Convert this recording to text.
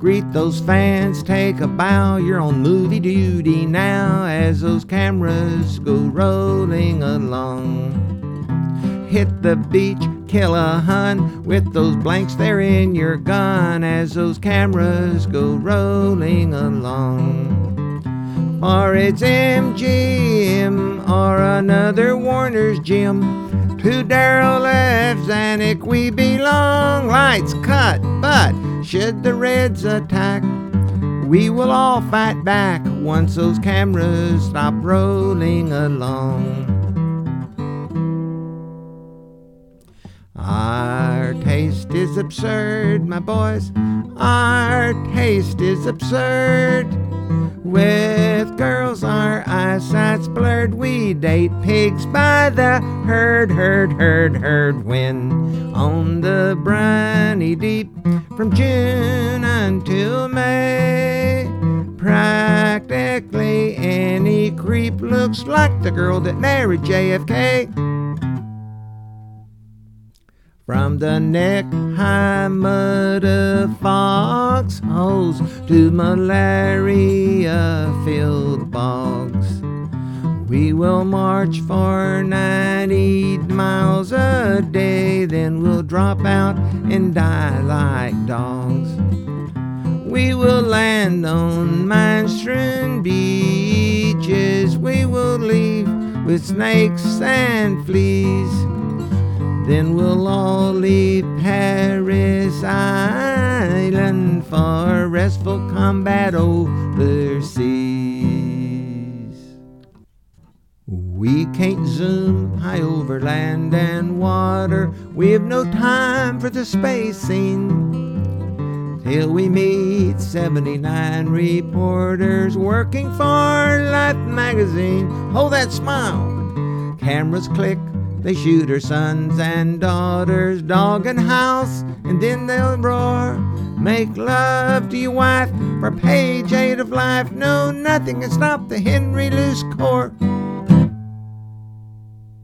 Greet those fans, take a bow, you're on movie duty now as those cameras go rolling along. Hit the beach, kill a Hun with those blanks there in your gun as those cameras go rolling along. Or it's MGM or another Warner's Gym. To Daryl F. Zanuck we belong. Lights cut, but should the Reds attack, we will all fight back once those cameras stop rolling along. Our taste is absurd, my boys. Our taste is absurd. With girls our eyesight's blurred. We date pigs by the herd. When on the briny deep from June until May, practically any creep looks like the girl that married JFK. From the neck-high mud of foxholes to malaria-filled bogs, we will march for 90 miles a day, then we'll drop out and die like dogs. We will land on mine-strewn beaches, we will leave with snakes and fleas. Then we'll all leave Paris Island for restful combat overseas. We can't zoom high over land and water, we have no time for the space scene. Till we meet 79 reporters working for Life magazine. Hold that smile. Cameras click. They shoot her sons and daughters, dog and house, and then they'll roar. Make love to your wife for page 8 of Life. No, nothing can stop the Henry Luce Corps.